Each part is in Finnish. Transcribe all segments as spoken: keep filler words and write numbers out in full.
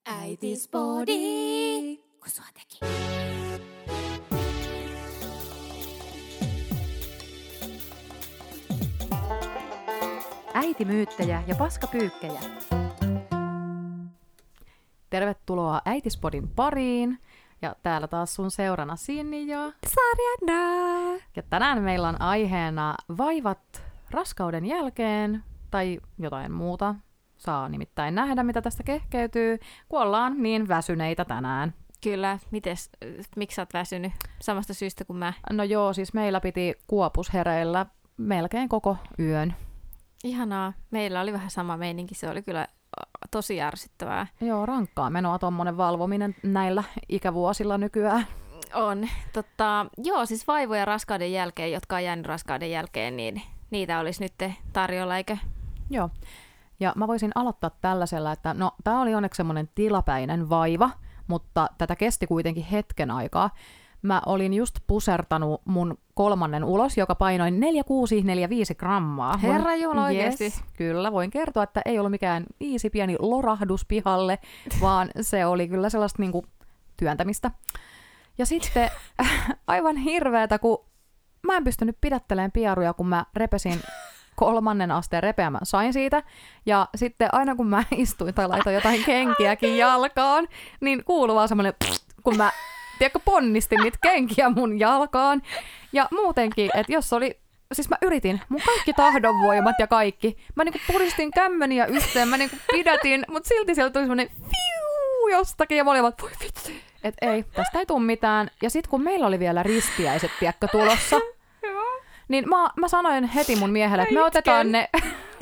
Äitispodi, kun sua teki. Äitimyyttejä ja paskapyykkejä. Tervetuloa Äitispodin pariin. Ja täällä taas sun seurana Sinni ja Sarjana. Ja tänään meillä on aiheena vaivat raskauden jälkeen tai jotain muuta. Saa nimittäin nähdä, mitä tästä kehkeytyy, kun ollaan niin väsyneitä tänään. Kyllä, mites, miksi sä oot väsynyt? Samasta syystä kuin mä. No joo, siis meillä piti kuopushereillä melkein koko yön. Ihanaa. Meillä oli vähän sama meininki. Se oli kyllä tosi ärsyttävää. Joo, rankkaa menoa tommonen valvominen näillä ikävuosilla nykyään. On. Totta, joo, siis vaivoja raskauden jälkeen, jotka on jäänyt raskauden jälkeen, niin niitä olisi nyt tarjolla, eikö? Joo. Ja mä voisin aloittaa tällaisella, että no tää oli onneksi semmoinen tilapäinen vaiva, mutta tätä kesti kuitenkin hetken aikaa. Mä olin just pusertanut mun kolmannen ulos, joka painoi neljä kuusi neljä viisi grammaa. Herra Jumala, oikeesti? Yes, kyllä, voin kertoa, että ei ollut mikään easy pieni lorahdus pihalle, vaan se oli kyllä sellaista niinku työntämistä. Ja sitten aivan hirveetä, kun mä en pystynyt pidättelemään pieruja, kun mä repesin kolmannen asteen repeämään sain siitä. Ja sitten aina kun mä istuin tai laitoin jotain kenkiäkin jalkaan, niin kuului vaan semmoinen, kun mä tiedätkö, ponnistin niitä kenkiä mun jalkaan. Ja muutenkin, että jos oli, siis mä yritin, mun kaikki tahdonvoimat ja kaikki. Mä niinku puristin kämmeniä yhteen, mä niinku pidätin, mutta silti sieltä tuli semmoinen fiu jostakin. Ja mä olin vaan, voi vitsi, että ei, tästä ei tule mitään. Ja sit kun meillä oli vielä ristiäiset, tiedätkö, tulossa, niin mä, mä sanoin heti mun miehelle, että me otetaan ne,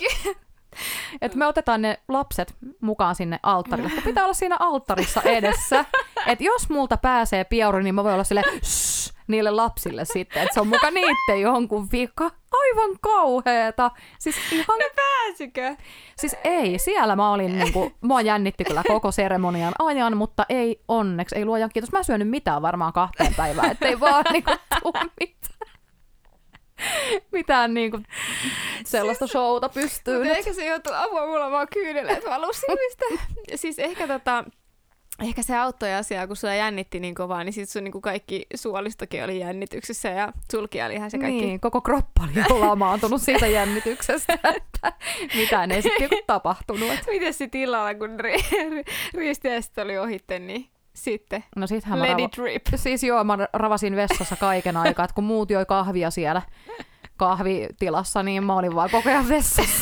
että me otetaan ne lapset mukaan sinne alttarille, kun pitää olla siinä alttarissa edessä. Että jos multa pääsee pieuri, niin mä voin olla silleen shh, niille lapsille sitten, että se on muka niitten jonkun vika. Aivan kauheeta. Siis ihan... No pääsikö? Siis ei, siellä mä olin niinku, mua jännitti kyllä koko seremonian ajan, mutta ei onneksi, ei luojan kiitos. Mä en syönyt mitään varmaan kahteen päivään, ettei vaan niinku tuu mitään. Mitään niinku sellaista siis, showta pystyy nyt. Eikä se joutuu apua, mulla vaan kyyneleet valusimista. Siis ehkä tota... Ehkä se auttoi asiaa, kun sua jännitti niin kovaa, niin sit sun niin kaikki suolistokin oli jännityksessä ja sulkialihan se kaikki. Niin, koko kroppa oli lamaantunut siitä jännityksestä, että mitään ei sitten tapahtunut. Mites sit illalla, kun ri- ri- ristiäiset oli ohitte, niin sitten no sittenhän let mä it rip. Siis joo, mä ravasin vessassa kaiken aikaa, että kun muut joi kahvia siellä kahvitilassa, niin mä olin vaan koko ajan vessassa.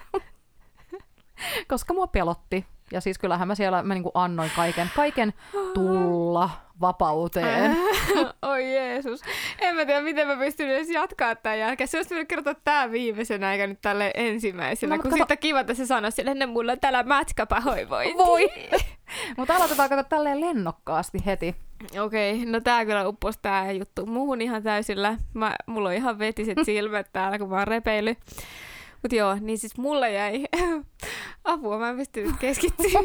Koska mua pelotti. Ja siis kyllähän mä siellä mä niinku annoin kaiken, kaiken tulla vapauteen. Oi Jeesus. En mä tiedä, miten mä pystyn edes jatkaa tämän jälkeen. Se olisi pitänyt kertoa tää viimeisenä, eikä nyt tälle ensimmäisenä. No, kun kato... sitten kiva, että se sanoi sille, ennen mulla on täällä matkapahoinvointi. Voi. Mutta aloitetaan kato tälleen lennokkaasti heti. Okei, okay, no tää kyllä upposi tää juttu muuhun ihan täysillä. Mä, mulla on ihan vetiset silmät täällä, kun mä oon repeillyt. Mut joo, niin siis mulla jäi apua, mä en pystynyt keskittymään.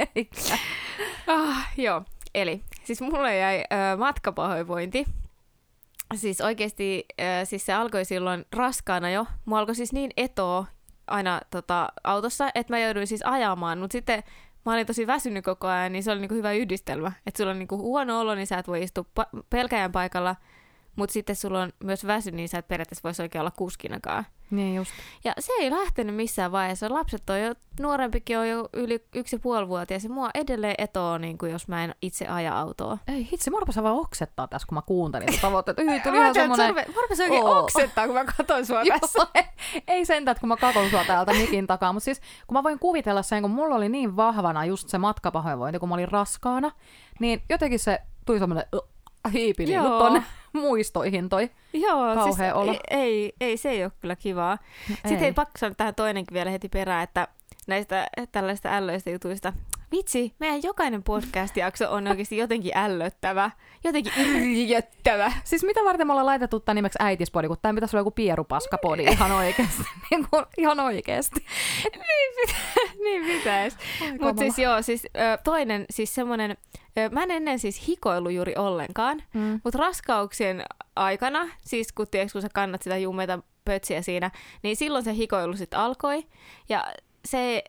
ah, joo, eli siis mulla jäi äh, matkapahoinvointi. Siis oikeesti, äh, siis se alkoi silloin raskaana jo. Mua alkoi siis niin etoa aina tota, autossa, että mä jouduin siis ajamaan. Mut sitten mä olin tosi väsynyt koko ajan, niin se oli niinku hyvä yhdistelmä. Että sulla on niinku huono olo, niin sä et voi istua pa- pelkäjän paikalla. Mutta sitten sulla on myös väsy, niin sä et periaatteessa voisi oikein olla kuskinakaan. Niin just. Ja se ei lähtenyt missään vaiheessa. Lapset on jo, nuorempikin on jo yli yksi ja puoli vuotias, ja mua edelleen etoo, niin kuin jos mä en itse aja autoa. Ei hitsi, mä rupesin vaan oksettaa tässä, kun mä kuuntelin tätä tavoitteita. Yhi, tuli ihan semmoinen... Mä rupesin oikein oh. oksettaa, kun mä katon sua tässä. Ei sentään, kun mä katon sua täältä mikin takaa, mutta siis kun mä voin kuvitella sen, kun mulla oli niin vahvana just se matkapahoinvointi, kun mä olin raskaana, niin jotenkin se tuli semmoinen... hiipi niin tonne muistoihin toi Joo, kauhea siis olo. Ei, ei, ei, se ei ole kyllä kivaa. No, Sitten ei, ei pakko sanoa tähän toinenkin vielä heti perään, että näistä tällaista ällöistä jutuista. Vitsi, meidän jokainen podcast-jakso on oikeasti jotenkin ällöttävä, jotenkin yrjöttävä. Siis mitä varten me ollaan laitettu tämän nimeksi äitispodi, kun tämän pitäisi olla joku pierupaskapodi ihan oikeasti. niin kuin, ihan oikeasti. niin, pitä, niin pitäisi. Mutta siis joo, siis toinen, siis semmoinen, mä en ennen siis hikoillu juuri ollenkaan, mm. mutta raskauksien aikana, siis kun, tiedätkö, kun sä kannat sitä jumeita pötsiä siinä, niin silloin se hikoilu sitten alkoi. Ja se...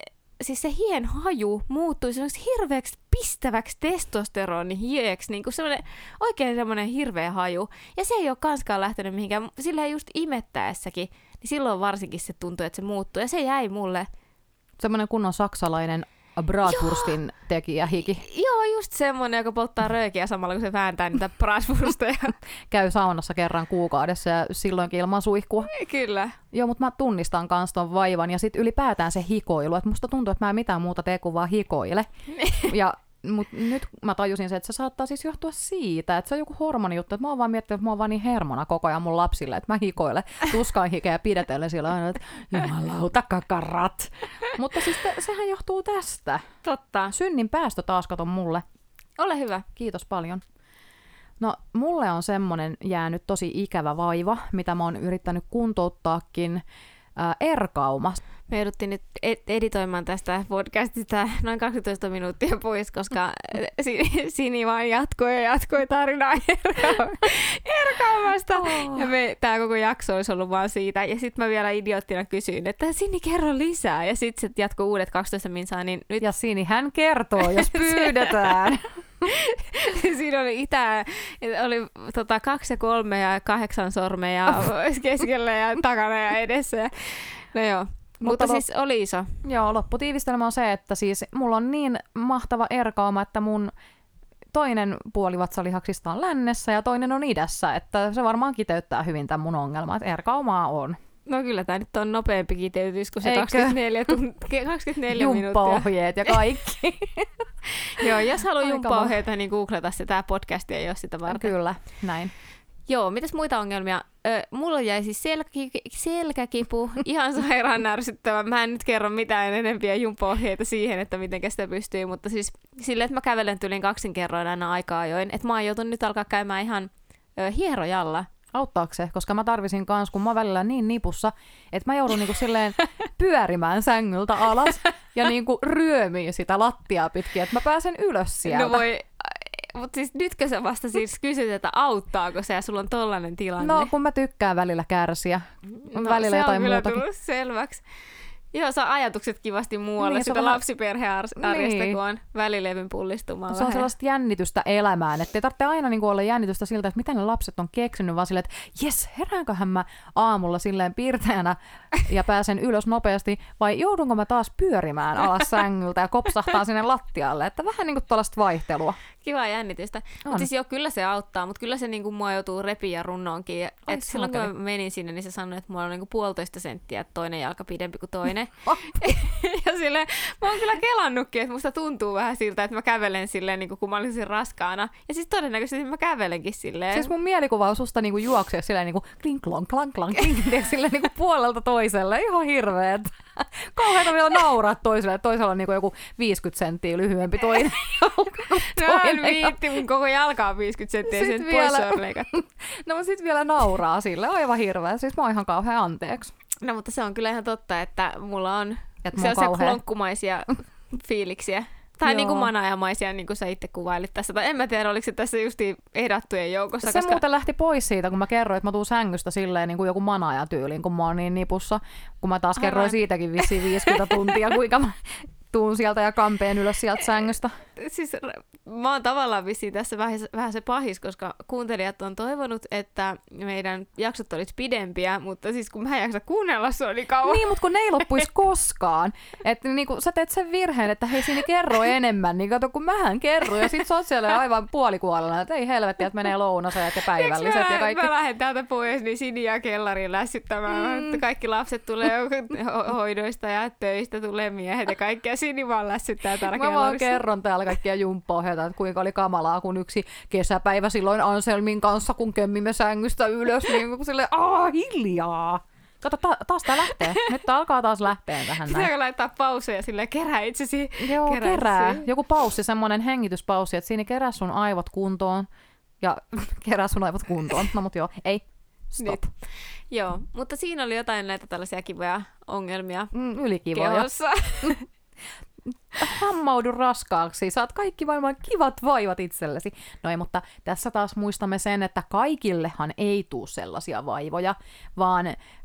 siis se hien haju muuttui sellaiseksi hirveäksi pistäväksi testosteronihieksi, niin kuin semmoinen, oikein semmoinen hirveä haju. Ja se ei ole kanskaan lähtenyt mihinkään, silleen just imettäessäkin, niin silloin varsinkin se tuntui, että se muuttui, ja se jäi mulle. Semmoinen kunnon saksalainen bratwurstin tekijä hiki. Joo, just semmoinen, joka polttaa röökiä samalla, kun se vääntää niitä bratwursteja. Käy saunassa kerran kuukaudessa ja silloinkin ilman suihkua. Kyllä. Joo, mutta mä tunnistan kans ton vaivan ja sit ylipäätään se hikoilu. Että musta tuntuu, että mä en mitään muuta tee kuin vaan hikoile. ja Mut nyt mä tajusin se, että se saattaa siis johtua siitä, että se on joku hormonijuttu, että mä oon vaan miettinyt, että mä oon vaan niin hermona koko ajan mun lapsille, että mä hikoilen tuskaan hikeä pidetellen sillä aina, että jumalauta kakarat. Mutta siis te, sehän johtuu tästä. Totta. Synnin päästö taas katon mulle. Ole hyvä. Kiitos paljon. No mulle on semmonen jäänyt tosi ikävä vaiva, mitä mä oon yrittänyt kuntouttaakin. Ää, erkauma. Me jouduttiin nyt editoimaan tästä podcastista noin kaksitoista minuuttia pois, koska Sini vaan jatkoi ja jatkoi tarinaa erkaumasta. Oh. Ja me, tää koko jakso olisi ollut vaan siitä. Ja sitten mä vielä idioottina kysyin, että Sini kerro lisää. Ja sitten se jatkoi uudet kaksitoista minsaa. Niin nyt... Ja Sini hän kertoo, jos pyydetään. Siinä oli itä, oli tota, kaksi ja kolme ja kahdeksan sormeja keskellä ja takana ja edessä. No joo, mutta, mutta siis oli iso. Joo, lopputiivistelmä on se, että siis mulla on niin mahtava erkauma, että mun toinen puoli vatsalihaksista on lännessä ja toinen on idässä, että se varmaan kiteyttää hyvin tämän mun ongelman, että erkaumaa on. No kyllä tämä nyt on nopeampi kiteytys kuin se Eikö? kaksikymmentäneljä, tunt- kaksikymmentäneljä minuuttia. Jumppaohjeet ja kaikki. Joo, jos haluaa jumppaohjeita, niin googleta se. Tämä podcast ei ole sitä varten. Kyllä, näin. Joo, mitäs muita ongelmia? Ö, mulla jäi siis selkä- selkäkipu, ihan sairaan ärsyttävä. Mä en nyt kerro mitään enempiä jumppaohjeita siihen, että miten sitä pystyy, mutta siis silleen, että mä kävelen tyylin kaksin kerroin aina aikaa ajoin. Että mä oon joutunut nyt alkaa käymään ihan ö, hierojalla. Auttaako se? Koska mä tarvisin kans, kun mä oon välillä niin nipussa, että mä joudun niinku silleen pyörimään sängyltä alas ja niinku ryömiin sitä lattiaa pitkin, että mä pääsen ylös sieltä. No voi, mutta siis nytkö sä vasta siis kysyt, että auttaako se ja sulla on tollainen tilanne? No kun mä tykkään välillä kärsiä, no, välillä jotain muutakin. Se on kyllä tullut selväksi. Joo, saa ajatukset kivasti muualle niin, sitä vähän... lapsiperhearjesta, niin. Kun on välilevyn pullistumaan. Se vähän. On sellaista jännitystä elämään, että ei tarvitse aina niin kuin olla jännitystä siltä, että mitä ne lapset on keksinyt, vaan silleen, että jes, heräänköhän mä aamulla silleen piirteänä ja pääsen ylös nopeasti, vai joudunko mä taas pyörimään alas sängyltä ja kopsahtaa sinne lattialle, että vähän niin kuin tuollaista vaihtelua. Kivaa jännitystä. Mutta siis joo, kyllä se auttaa, mutta kyllä se niinku mua joutuu repiä ja runnoonkin. Et silloin kun mä menin sinne, niin se sanoi, että mulla on niinku puolitoista senttiä, että toinen jalka pidempi kuin toinen. ja silleen, mä oon kyllä kelannutkin, että musta tuntuu vähän siltä, että mä kävelen silleen, niin kuin mä olisin raskaana. Ja siis todennäköisesti mä kävelenkin silleen. Siis mun mielikuva on susta niinku juoksee silleen niinku klink klonk klank klank klink silleen niinku puolelta toiselle. Ihan hirveet. Kauheeta vielä nauraa toiselle. Toisella on niinku joku viisikymmentä senttiä lyhyempi toinen jalka. No en viitti, mun koko jalka on viisikymmentä senttiä ja sen vielä... pois on leikattu. No mutta sit vielä nauraa sille. Aivan hirveä. Siis mä oon ihan kauhean anteeksi. No mutta se on kyllä ihan totta, että mulla on sellaisia klonkkumaisia fiiliksiä. Tai niin kuin manaajamaisia, niin kuin sä itse kuvailit tässä. Tai en mä tiedä, oliko se tässä justiin ehdattujen joukossa. Se koska... muuten lähti pois siitä, kun mä kerroin, että mä tuun sängystä silleen niin kuin joku manaajatyyliin, kun mä oon niin nipussa. Kun mä taas kerroin siitäkin vissiin viisikymmentä tuntia, kuinka mä tuun sieltä ja kampeen ylös sieltä sängystä. Siis mä oon tavallaan vissiin tässä vähän, vähän se pahis, koska kuuntelijat on toivonut, että meidän jaksot olisi pidempiä, mutta siis kun mä en jaksa kuunnella, se oli kauan. Niin, mutta kun ne ei loppuisi koskaan. Että niin kun sä teet sen virheen, että hei Sini kerro enemmän, niin kato kun mähän kerron ja sit sä oot siellä aivan puolikuolella, että ei helvetti, että menee lounaset ja päivälliset ja kaikki. Mä lähden täältä pois, niin Sini ja kellariin lässyttämään, mm. kaikki lapset tulee hoidoista ja töistä, tulee miehet ja kaikki. Sini vaan lässyttää täällä kellarissa. Mä vaan kerron täällä kaikkia jumppaohjeita, että kuinka oli kamalaa, kun yksi kesäpäivä silloin Anselmin kanssa, kun kömmimme sängystä ylös, niin silleen, aah, hiljaa. Kato, ta- taas tää lähtee. Nyt tää alkaa taas lähteä tähän näin. Pitääkö laittaa pauseja silleen, kerää itsesi? Joo, kerää. kerää. Joku paussi, semmonen hengityspausi, että siinä kerää sun aivot kuntoon. Ja kerää sun aivot kuntoon. No mut joo, ei. Stop. Nyt. Joo, mutta siinä oli jotain näitä tällaisia kivoja ongelmia. Mm, ylikivoja. Kehossa. Hammaudu raskaaksi, saat kaikki maailman kivat vaivat itsellesi. No ei, mutta tässä taas muistamme sen, että kaikillehan ei tule sellaisia vaivoja, vaan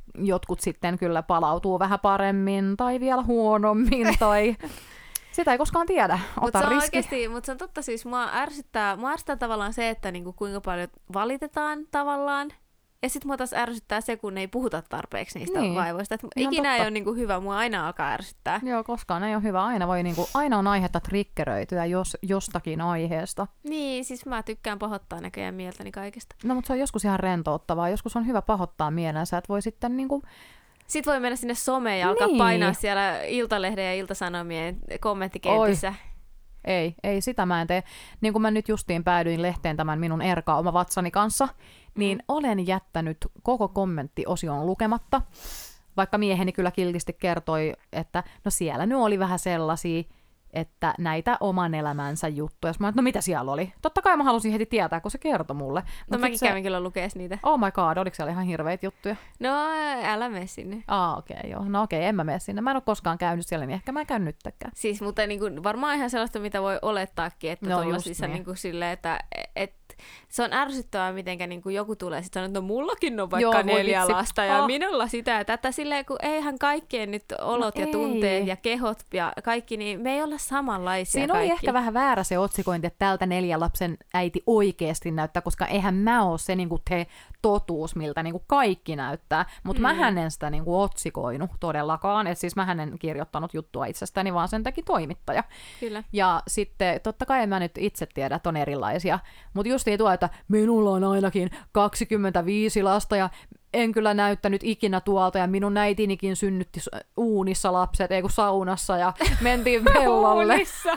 jotkut sitten kyllä palautuu vähän paremmin tai vielä huonommin tai sitä ei koskaan tiedä. Ota Mutta se, riski. mut se on totta, siis mua ärsyttää, mua ärsyttää tavallaan se, että niinku kuinka paljon valitetaan tavallaan. Ja sit mua taas ärsyttää se, kun ei puhuta tarpeeksi niistä Niin. vaivoista. Et Ihan ikinä totta. ei ole niinku hyvä, mua aina alkaa ärsyttää. Joo, koskaan ei ole hyvä. Aina, voi, niinku, aina on aihetta triggeröityä jos, jostakin aiheesta. Niin, siis mä tykkään pahoittaa näköjään mieltäni kaikesta. No, mutta se on joskus ihan rentouttavaa. Joskus on hyvä pahoittaa mielensä, että voi sitten niinku... Sitten voi mennä sinne someen ja alkaa Niin. painaa siellä Iltalehden ja Iltasanomien kommenttikentissä. Oi. Ei, ei, sitä mä en tee. Niin kuin mä nyt justiin päädyin lehteen tämän minun Erka oma vatsani kanssa, niin mm. olen jättänyt koko kommenttiosion lukematta, vaikka mieheni kyllä kiltisti kertoi, että no siellä nyt oli vähän sellaisia, että näitä oman elämänsä juttuja. Mä oon, no mitä siellä oli? Totta kai mä halusin heti tietää, kun se kertoi mulle. No Mut mäkin se... kävin kyllä lukees niitä. Oh my god, oliko siellä ihan hirveitä juttuja? No älä mene sinne. Aa, okei, okay, joo. No okei, okay, en mä mene sinne. Mä en ole koskaan käynyt siellä, niin ehkä mä en käy nyttäkään. Siis, mutta niin kuin, varmaan ihan sellaista, mitä voi olettaakin, että No, tuollaisissa niin. niin kuin silleen, että et, se on ärsyttävää, mitenkä niin kuin joku tulee sitten sanoa, että no mullakin on vaikka Joo, voi neljä vitsi. lasta ja Ah. minulla sitä ja tätä silleen, kun eihän kaikkien nyt olot No ja ei. tunteet ja kehot ja kaikki, niin me ei olla samanlaisia Siinä kaikki. oli ehkä vähän väärä se otsikointi, että tältä neljän lapsen äiti oikeasti näyttää, koska eihän mä ole se niin kuin te totuus, miltä niin kuin kaikki näyttää. Mutta mm. mähän en sitä niin kuin otsikoinut todellakaan. Et siis mähän en kirjoittanut juttua itsestäni, vaan sen teki toimittaja. Kyllä. Ja sitten totta kai mä nyt itse tiedän, että on erilaisia. Mutta just ei tuo, että minulla on ainakin kaksikymmentäviisi lasta ja en kyllä näyttänyt ikinä tuolta ja minun äitinikin synnytti uunissa lapset, ei kun saunassa ja mentiin pellolle. Uunissa.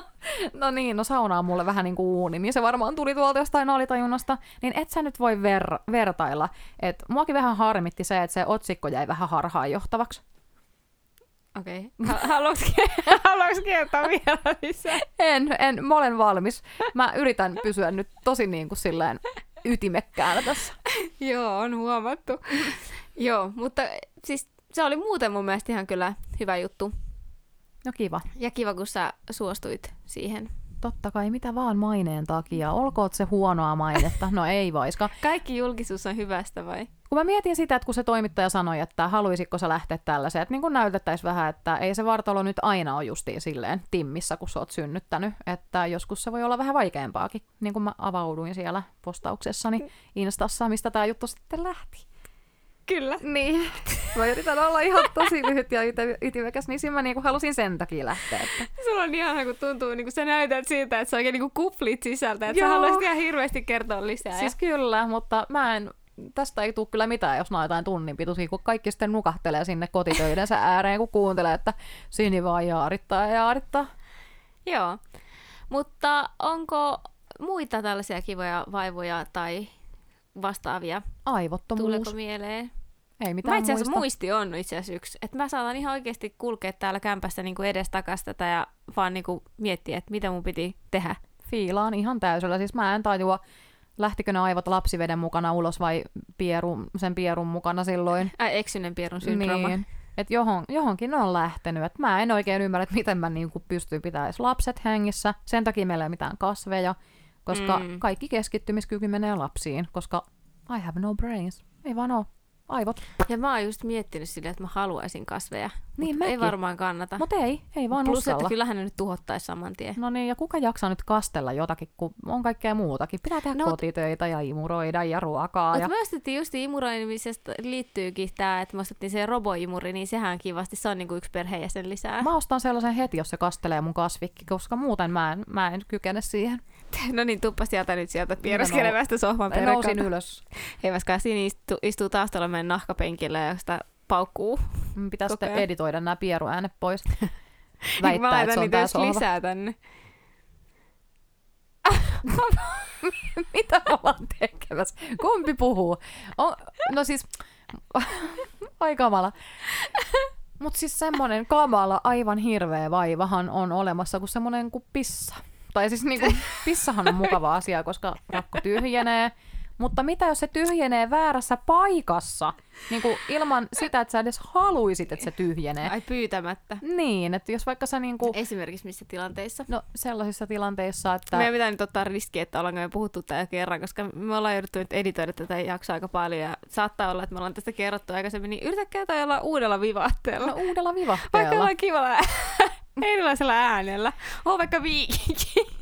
No niin, no sauna on mulle vähän niin kuin uuni, niin se varmaan tuli tuolta jostain alitajunnasta. Niin et sä nyt voi ver- vertailla. Et muakin vähän harmitti se, että se otsikko jäi vähän harhaanjohtavaksi. Okei. Okay. Haluatko kertoa vielä lisää? En, en, mä olen valmis. Mä yritän pysyä nyt tosi niin kuin silleen ytimekkäänä tässä. Joo, on huomattu. Joo, mutta siis se oli muuten mun mielestä ihan kyllä hyvä juttu. No kiva. Ja kiva, kun sä suostuit siihen. Totta kai, mitä vaan maineen takia. Olkoot se huonoa mainetta. No ei vaiska. Kaikki julkisuus on hyvästä vai? Kun mä mietin sitä, että kun se toimittaja sanoi, että haluaisitko sä lähteä tällaiseen, että niin kun näytettäisiin vähän, että ei se vartalo nyt aina ole justiin silleen timmissä, kun sä oot synnyttänyt, että joskus se voi olla vähän vaikeampaakin, niin kuin mä avauduin siellä postauksessani Instassa, mistä tää juttu sitten lähti. Kyllä. Niin. Mä yritän olla ihan tosi lyhyt ja ytimekäs, niin siinä mä niinku halusin sen takia lähteä. Että... Se on ihana, kun tuntuu, niin kun sä näytät siltä, että sä oikein niin kuplit sisältä, että Joo. sä haluaisit ihan hirveästi kertoa lisää. Siis kyllä, mutta mä en, tästä ei tule kyllä mitään, jos näytään tunnin pituisia, kun kaikki sitten nukahtelee sinne kotitöidensä ääreen, kun kuuntelee, että Sini vaan jaarittaa ja jaarittaa. Joo, mutta onko muita tällaisia kivoja vaivoja tai vastaavia? Aivottomuus. Tuleeko mieleen? Ei mitään Mä itse asiassa muista. muisti on itse asiassa yksi. Että mä saatan ihan oikeasti kulkea täällä kämpässä niinku edestakas tätä ja vaan niinku miettiä, että mitä mun piti tehdä. Fiilaan ihan täysillä. Siis mä en tajua, lähtikö ne aivot lapsiveden mukana ulos vai pieru, sen pierun mukana silloin. Äh, eksyneen pierun syndrooma. Niin. Että johon, johonkin ne on lähtenyt. Et mä en oikein ymmärrä, että miten mä niinku pystyn pitämään lapset hengissä. Sen takia meillä ei ole mitään kasveja, koska Mm. kaikki keskittymiskyky menee lapsiin, koska I have no brains. Ei vaan oo. Aivot. Ja mä oon just miettinyt silleen, että mä haluaisin kasveja. Niin Ei mäkin. varmaan kannata. Mutta ei, ei vaan Plus, uskalla. että kyllähän ne nyt tuhottaisi saman tien. No niin, ja kuka jaksaa nyt kastella jotakin, kun on kaikkea muutakin. Pitää tehdä No, no, kotitöitä ja imuroida ja ruokaa. Mutta Ja... me ostettiin just imuroimisesta liittyykin tää, että me ostettiin se roboimuri, niin sehän on kivasti. Se on niinku yksi perheenjäsen lisää. Mä ostan sellaisen heti, jos se kastelee mun kasvikki, koska muuten mä en, mä en kykene siihen. No niin, tuppa sieltä nyt sieltä piereskelevästä sohvan Nousin peräkkautta. ylös. Hei Väskä, Sini istuu, istuu taustalla meidän nahkapenkillä ja sitä paukkuu. Pitää Koko sitten ajan. editoida nämä pieruäänet pois. Mä Väittää, laitan että se on niitä tää just sohva. lisää tänne. Mitä me ollaan tekemässä? Kumpi puhuu? On, no siis, ai kamala. Mut siis semmonen kamala, aivan hirveä vaivahan on olemassa kuin semmonen kuin pissa. Tai siis niinku, pissahan on mukava asia, koska rakko tyhjenee. Mutta mitä jos se tyhjenee väärässä paikassa? Niin kuin ilman sitä, että sä edes haluisit, että se tyhjenee. Ai pyytämättä. Niin, että jos vaikka sä niinku... Esimerkiksi missä tilanteissa? No sellaisissa tilanteissa, että... Meidän pitää nyt ottaa riski, että ollaanko me puhuttu tää kerran, koska me ollaan jouduttu nyt editoida tätä jaksoa aika paljon ja saattaa olla, että me ollaan tästä kerrottu aikaisemmin, niin yritäkää toi olla uudella vivahteella. No uudella vivahteella. Vaikka ollaan kivalla erilaisella äänellä. On vaikka viikinki.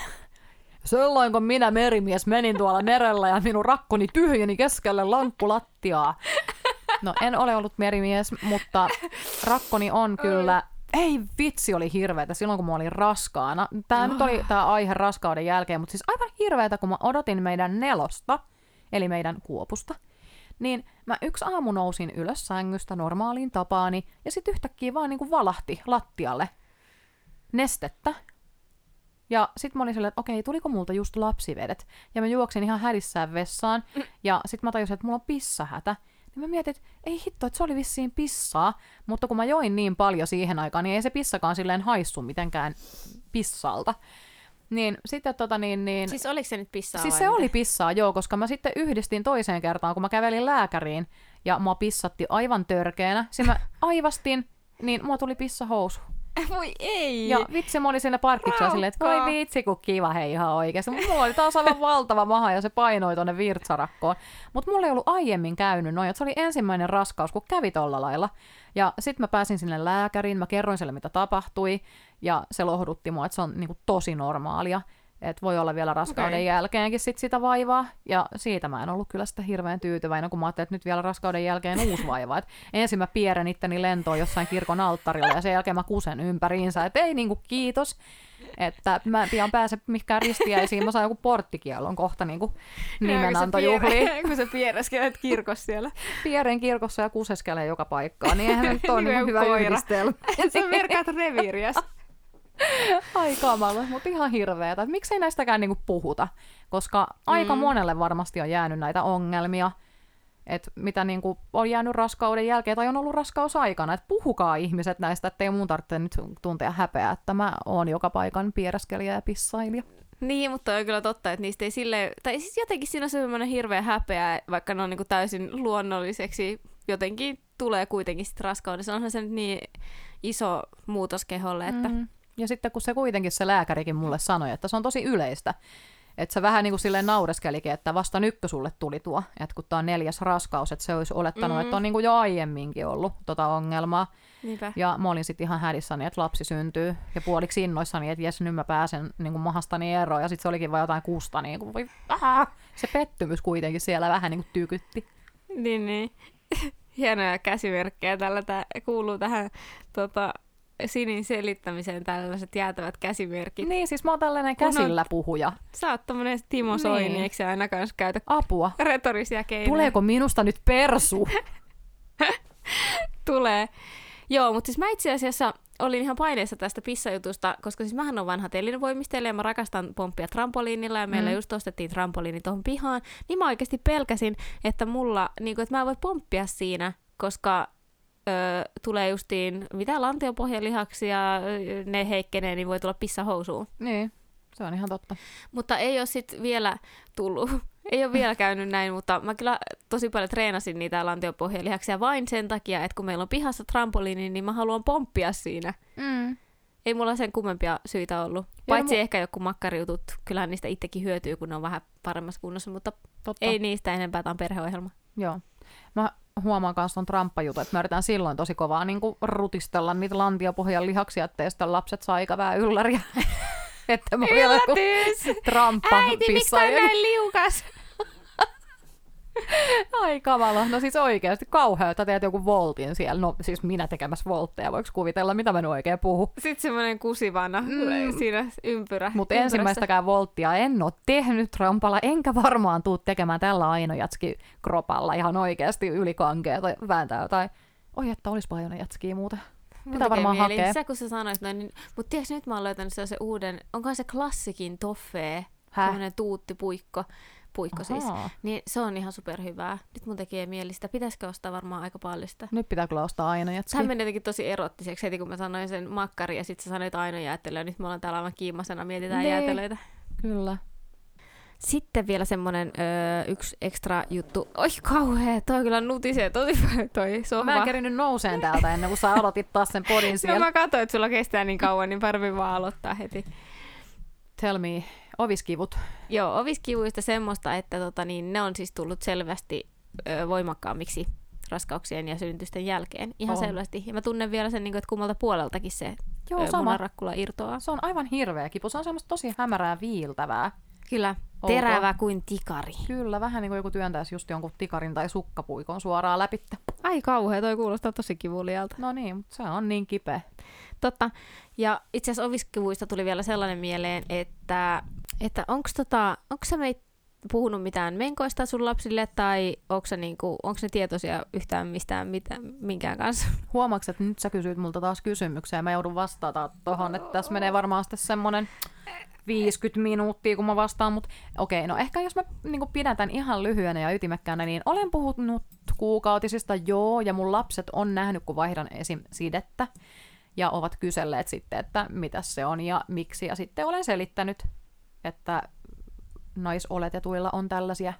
Silloin kun minä merimies menin tuolla merellä ja minun rakkoni tyhjeni keskelle lankkulattiaa. No en ole ollut merimies, mutta rakkoni on kyllä... Ei vitsi, oli hirveetä silloin, kun mä olin raskaana. Tää oh. nyt oli tää aihe raskauden jälkeen, mutta siis aivan hirveetä, kun mä odotin meidän nelosta, eli meidän kuopusta. Niin mä yksi aamu nousin ylös sängystä normaaliin tapaani, ja sit yhtäkkiä vaan niinku valahti lattialle nestettä. Ja sit mä olin silleen, että okei, tuliko multa just lapsivedet? Ja mä juoksin ihan hädissään vessaan, ja sit mä tajusin, että mulla on pissahätä. Niin mä mietin, että ei hitto, että se oli vissiin pissaa, mutta kun mä join niin paljon siihen aikaan, niin ei se pissakaan silleen haissu mitenkään pissalta. Niin sitten tota niin... niin siis oliko se nyt pissaa Siis vai se mitä? oli pissaa, joo, koska mä sitten yhdistin toiseen kertaan, kun mä kävelin lääkäriin, ja mua pissatti aivan törkeänä. Sitten mä aivastin, niin mua tuli pissahousu. Voi ei! Ja vitsi, mä olin siinä parkkiksella silleen, että voi vitsi, kun kiva, hei ihan oikeasti. Mulla oli taas aivan valtava maha ja se painoi tonne virtsarakkoon. Mutta mulla ei ollut aiemmin käynyt noin, että se oli ensimmäinen raskaus, kun kävi tolla lailla. Ja sit mä pääsin sinne lääkäriin, mä kerroin sille, mitä tapahtui, ja se lohdutti mua, että se on niinku tosi normaalia. Että voi olla vielä raskauden okay. jälkeenkin sit sitä vaivaa. Ja siitä mä en ollut kyllä sitä hirveän tyytyväinen, kun mä ajattelin, että nyt vielä raskauden jälkeen uusi vaiva. Et ensin mä piirrän itteni lentoon jossain kirkon alttarilla ja sen jälkeen mä kusen ympäriinsä. Että ei niinku kiitos. Että mä en pian pääse mihinkään ristiäisiin. Mä saan joku porttikiellon kohta niinku nimenantojuhliin. Kun sä piereskelet kirkossa siellä. Pieren kirkossa ja kuseskelee joka paikkaan. Niin eihän nyt ole niin hyvä yhdistelmä. Sä merkaat reviiriäs. Ai kamala, mutta ihan hirveetä. Miksei näistäkään niinku puhuta? Koska aika mm. monelle varmasti on jäänyt näitä ongelmia, että mitä niinku on jäänyt raskauden jälkeen tai on ollut raskausaikana. Et puhukaa ihmiset näistä, ettei mun tarvitse nyt tuntea häpeää, että mä oon joka paikan piereskelijä ja pissailija. Niin, mutta on kyllä totta, että niistä ei silleen, tai siis jotenkin siinä on semmoinen hirveä häpeä, vaikka ne on niinku täysin luonnolliseksi, jotenkin tulee kuitenkin sitten raskaudessa. Onhan se nyt niin iso muutos keholle, että... Mm. Ja sitten kun se kuitenkin se lääkärikin mulle sanoi, että se on tosi yleistä, että se vähän niin kuin silleen naureskelikin, että vasta nykkö sulle tuli tuo, että kun tämä on neljäs raskaus, että se olisi olettanut, mm. että on niin kuin jo aiemminkin ollut tota ongelmaa. Niinpä. Ja mä olin sitten ihan hädissäni, että lapsi syntyy ja puoliksi innoissani, että jes, nyt mä pääsen niin kuin mahastani eroon. Ja sitten se olikin vaan jotain kusta, niin kuin, voi, ah! Se pettymys kuitenkin siellä vähän niin kuin tykytti. Niin, niin. Hienoja käsimerkkejä. Tällä tää kuuluu tähän tota, Sinin selittämiseen tällaiset jäätävät käsimerkit. Niin, siis mä oon tällainen käsillä puhuja. Sä oot tommonen Timo Soini, niin. Eikö sä aina kans käytä apua retorisia keinoja? Tuleeko minusta nyt persu? Tulee. Joo, mutta siis mä itse asiassa olin ihan paineessa tästä pissajutusta, koska siis mähän on vanha telinevoimistelija ja mä rakastan pomppia trampoliinilla ja meillä mm. just ostettiin trampoliini tuohon pihaan, niin mä oikeasti pelkäsin, että mulla, niin kun, että mä en voi pomppia siinä, koska ö, tulee justiin mitä lantiopohjalihaksia, ne heikkenee, niin voi tulla pissahousuun. Niin, se on ihan totta. Mutta ei ole sitten vielä tullut. Ei ole vielä käynyt näin, mutta mä kyllä tosi paljon treenasin niitä lantiopohjalihaksia vain sen takia, että kun meillä on pihassa trampoliini, niin mä haluan pomppia siinä. Mm. Ei mulla sen kummempia syitä ollut. Paitsi mu- ehkä joku makkariutut. Kyllähän niistä itsekin hyötyy, kun ne on vähän paremmassa kunnossa, mutta totta. Ei niistä enempää, tämä on perheohjelma. Joo. Mä huomaan myös ton tramppajutun, että mä yritän silloin tosi kovaa niin kuin rutistella niitä lantiopohjalihaksia, ettei sitä lapset saa ikävää ylläriä. Että mä vielä joku tramppa äiti, miksi tää on näin liukas? Ai kamala. No siis oikeasti kauheata, teet joku voltin siellä. No siis minä tekemässä voltteja, voiko kuvitella, mitä mä nyt oikein puhun? Sitten semmoinen kusivana mm. siinä ympyrä. Mutta ensimmäistäkään volttia en ole tehnyt trampalla, enkä varmaan tuu tekemään tällä Aino-Jatski kropalla ihan oikeasti ylikankea tai vääntää jotain. Oi, että olispa Aino-Jatskiä muuten. Pitää varmaan mieli. hakea. Sä kun sä sanoit noin, niin, mutta tiedätkö nyt mä oon löytänyt sellaisen uuden, onkohan se klassikin toffee, semmoinen tuuttipuikko, puikko siis, niin se on ihan superhyvää. Nyt mun tekee mieli sitä, pitäisikö ostaa varmaan aika paljon sitä. Nyt pitää kyllä ostaa Aino-Jatski. Sehän meni jotenkin tosi erottiseksi heti, kun mä sanoin sen makkari ja sit sä sanoit Aino-jäätelöä, nyt me ollaan täällä aivan kiimasena, mietitään nee. jäätelöitä. Kyllä. Sitten vielä semmonen öö, yksi ekstra juttu. Oi kauhea, toi kyllä nutisee tosi paljon toi sohva. Mä en kerinyt nouseen täältä ennen kuin sä aloitit taas sen podin siellä. No mä katsoin, että sulla kestää niin kauan, niin paremmin vaan aloittaa heti. Tell me, oviskivut. Joo, oviskivuista semmoista, että tota, niin, ne on siis tullut selvästi ö, voimakkaammiksi raskauksien ja synnytysten jälkeen. Ihan on. selvästi. Ja mä tunnen vielä sen, että kummalta puoleltakin se Joo, ö, sama. munarakkula irtoaa. Se on aivan hirveä kipu. Se on semmoista tosi hämärää viiltävää. Kyllä, Outoa. terävä kuin tikari. Kyllä, vähän niin kuin joku työntäisi just jonkun tikarin tai sukkapuikon suoraan läpi. Ai kauhea, toi kuulostaa tosi kivulialta. No niin, mutta se on niin kipeä. Totta. Ja itse asiassa oviskivuista tuli vielä sellainen mieleen, että, että onko tota, sä meit puhunut mitään menkoista sun lapsille, tai onko niinku, ne tietoisia yhtään mistään mitään, minkään kanssa? Huomaatko, että nyt sä kysyit multa taas kysymyksiä ja mä joudun vastata tohon, että tässä menee varmaan sitten semmonen viisikymmentä minuuttia, kun mä vastaan, mutta okei, no ehkä jos mä niin pidän tämän ihan lyhyenä ja ytimekkäänä, niin olen puhunut kuukautisista, joo, ja mun lapset on nähnyt, kun vaihdan esim. Sidettä, ja ovat kyselleet sitten, että mitä se on ja miksi, ja sitten olen selittänyt, että naisoletetuilla on tällaisia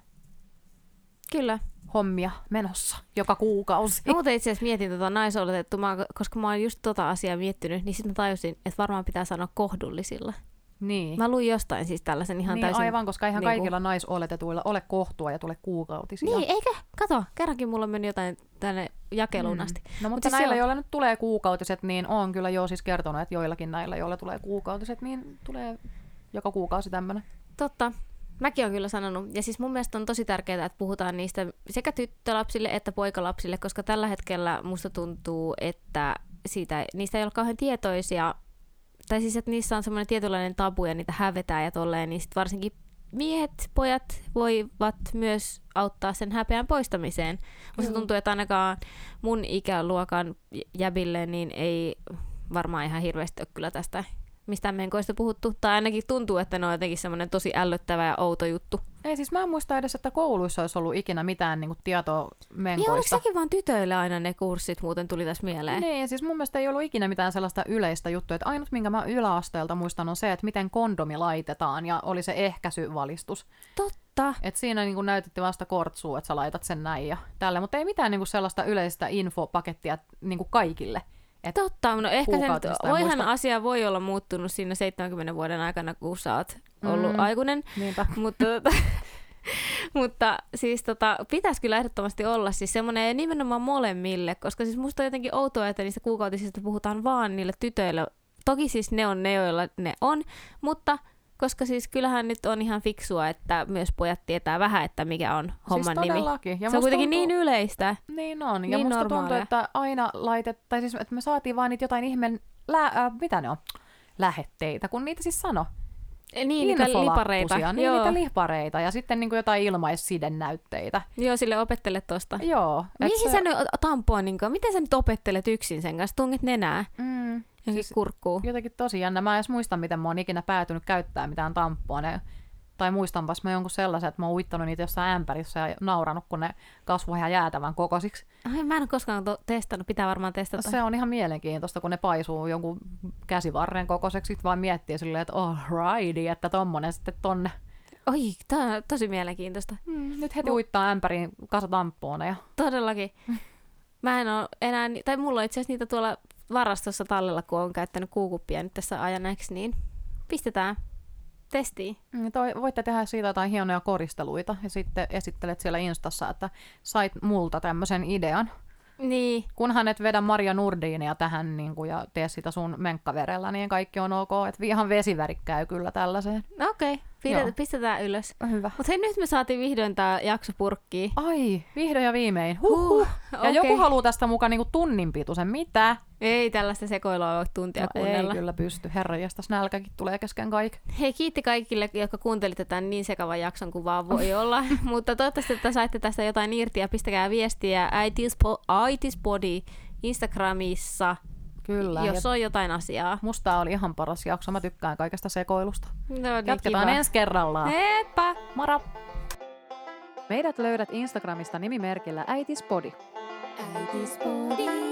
Kyllä. hommia menossa joka kuukausi. No, mutta itse asiassa mietin tota naisoletettu, koska mä oon just tota asiaa miettinyt, niin sitten mä tajusin, että varmaan pitää sanoa kohdullisilla. Niin. Mä luin jostain siis tällaisen ihan niin, täysin... aivan, koska eihän niin kuin... kaikilla naisoletetuilla ole kohtua ja tule kuukautisia. Niin, eikö? Kato, kerrankin mulla meni jotain tänne jakeluun mm. asti. No, mutta Mut siis näillä, joo. joilla nyt tulee kuukautiset, niin on kyllä jo siis kertonut, että joillakin näillä, joilla tulee kuukautiset, niin tulee joka kuukausi tämmöinen. Totta. Mäkin olen kyllä sanonut. Ja siis mun mielestä on tosi tärkeää, että puhutaan niistä sekä tyttölapsille että poikalapsille, koska tällä hetkellä musta tuntuu, että siitä, niistä ei ole kauhean tietoisia, tai siis, että niissä on semmoinen tietynlainen tabu ja niitä hävetään ja tolleen, niin sit varsinkin miehet, pojat voivat myös auttaa sen häpeän poistamiseen. Musta tuntuu, että ainakaan mun ikäluokan jäbille niin ei varmaan ihan hirveästi ole kyllä tästä mistään menkoista puhuttu. Tai ainakin tuntuu, että ne on jotenkin semmoinen tosi ällöttävä ja outo juttu. Ei siis mä en muista edes, että kouluissa olisi ollut ikinä mitään niin kuin, tietoa menkoista. Niin oliko sekin vaan tytöille aina ne kurssit, muuten tuli tässä mieleen? Niin, siis mun mielestä ei ollut ikinä mitään sellaista yleistä juttua, että ainut minkä mä yläasteelta muistan on se, että miten kondomi laitetaan ja oli se ehkäisyvalistus. Totta. Et siinä niin kuin näytettiin vasta kortsua, että sä laitat sen näin ja tälle, mutta ei mitään niin kuin sellaista yleistä infopakettia niin kuin kaikille. Et Totta, no ehkä sen, voihan muista. asia voi olla muuttunut siinä seitsemänkymmenen vuoden aikana, kun sä oot ollut Mm, aikuinen. Niinpä. Mutta, tota, mutta siis tota, pitäisi kyllä ehdottomasti olla siis semmoinen nimenomaan molemmille, koska siis musta on jotenkin outoa, että niistä kuukautisista puhutaan vaan niille tytöille. Toki siis ne on ne, joilla ne on, mutta koska siis kyllähän nyt on ihan fiksua, että myös pojat tietää vähän, että mikä on homman siis nimi. Ja se on kuitenkin tuntuu, niin yleistä. Niin on. Ja niin musta normaalia. tuntuu, että aina laitet, tai siis että me saatiin vaan niitä jotain ihmeen, lä, äh, mitä ne on, lähetteitä, kun niitä siis sano. Niin, niitä lipareita. Niin, Joo. niitä lipareita ja sitten niin kuin jotain ilmaissidennäytteitä. Joo, sille opettele tosta. Joo. Mihin se... sä nyt tampoonin kanssa? Miten sä nyt opettelet yksin sen kanssa? Tungit nenää Mm, ja siis kurkkuu. jotenkin tosi jännä. Mä en edes muista, miten mä oon ikinä päätynyt käyttää mitään tampooneja. Tai muistanpas mä jonkun sellaisen, että mä oon uittanut niitä jossain ämpärissä ja nauranut, kun ne kasvoi ihan jäätävän kokoisiksi. Ai, mä en ole koskaan to- testannut. Pitää varmaan testata. Se on ihan mielenkiintoista, kun ne paisuu jonkun käsivarren kokoiseksi, vaan miettii silleen, että oh righty, että tommonen sitten tonne. Oi, tää on tosi mielenkiintoista. Mm, nyt heti Mu- uittaa ämpäriin kasa tampooneja. Todellakin. Mä en ole enää, ni- tai mulla on itse asiassa niitä tuolla varastossa tallella, kun on käyttänyt kuukuppia nyt tässä ajaneeksi, niin pistetään testiin. Mm, toi, voitte tehdä siitä jotain hienoja koristeluita ja sitten esittelet siellä Instassa, että sait multa tämmöisen idean. Niin. Kunhan et vedä Maria Nurdiinia tähän niin kuin, ja tee sitä sun menkkaverellä, niin kaikki on ok. Et ihan vesiväri käy kyllä tällaiseen. Okei, Joo. pistetään ylös. Hyvä. Mutta hei, nyt me saatiin vihdoin tää jakso purkkiin. Ai, vihdoin ja viimein. Huhhuh. Ja okei. joku haluaa tästä mukaan niinku tunnin pituisen. Mitä? Ei tällaista sekoilua voi tuntia No, kuunnella. ei kyllä pysty. Herranjestas, nälkäkin tulee kesken kaiken. Hei, kiitti kaikille, jotka kuuntelitte tämän niin sekavan jakson kuin vaan voi olla. Mutta toivottavasti, että saitte tästä jotain irti ja pistäkää viestiä äitispo- äitispodi Instagramissa, Kyllä. jos ja on jotain asiaa. musta oli ihan paras jakso. Mä tykkään kaikesta sekoilusta. No, niin Jatketaan kiva. ensi kerralla. Heippa! Moro! Meidät löydät Instagramista nimimerkillä äitispodi. Äitispodi.